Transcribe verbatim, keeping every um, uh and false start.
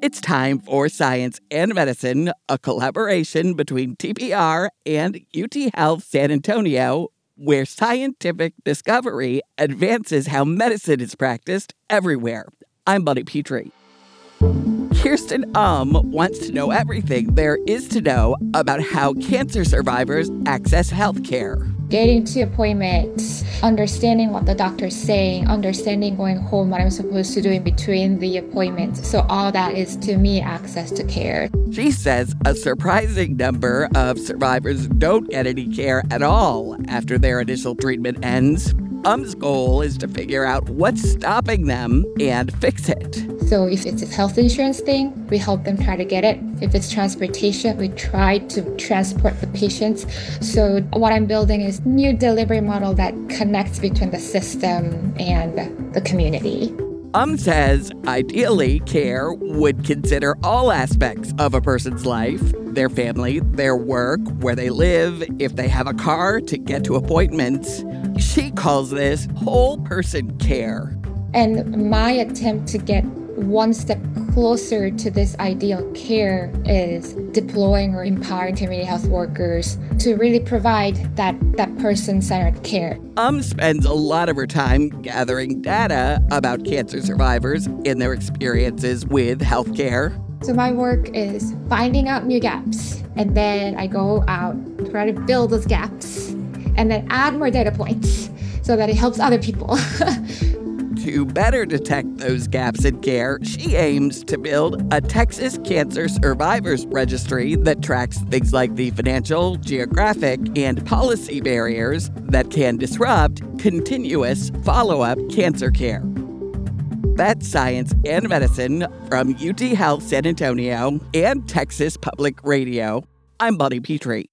It's time for Science and Medicine, a collaboration between T P R and U T Health San Antonio, where scientific discovery advances how medicine is practiced everywhere. I'm Buddy Petrie. Kirsten Um wants to know everything there is to know about how cancer survivors access health care. Getting to appointments, understanding what the doctor's saying, understanding going home, what I'm supposed to do in between the appointments. So all that is, to me, access to care. She says a surprising number of survivors don't get any care at all after their initial treatment ends. Um's goal is to figure out what's stopping them and fix it. So if it's a health insurance thing, we help them try to get it. If it's transportation, we try to transport the patients. So what I'm building is a new delivery model that connects between the system and the community. Um says ideally care would consider all aspects of a person's life, their family, their work, where they live, if they have a car to get to appointments. She calls this whole person care. And my attempt to get one step closer to this ideal care is deploying or empowering community health workers to really provide that, that person-centered care. Um spends a lot of her time gathering data about cancer survivors and their experiences with healthcare. So my work is finding out new gaps, and then I go out, try to build those gaps, and then add more data points so that it helps other people. To better detect those gaps in care, she aims to build a Texas Cancer Survivors Registry that tracks things like the financial, geographic, and policy barriers that can disrupt continuous follow-up cancer care. That's Science and Medicine from U T Health San Antonio and Texas Public Radio. I'm Buddy Petrie.